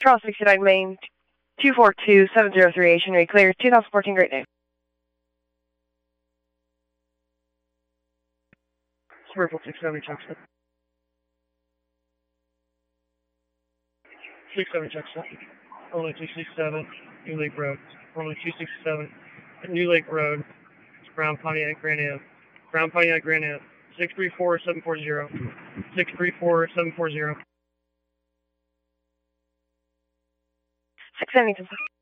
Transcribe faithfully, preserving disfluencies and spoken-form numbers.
Charles sixty-nine Main, two four two seven zero three, Asian Ray clear, two thousand fourteen, great day. Spurful six seventy, Chuckson. six seventy, Chuckson. Only two sixty-seven, New Lake Road. Only two sixty-seven, New Lake Road. Brown Pontiac Grand Am. Brown Pontiac Grand Am. six three four seven four zero. six three four seven four zero. six seventy.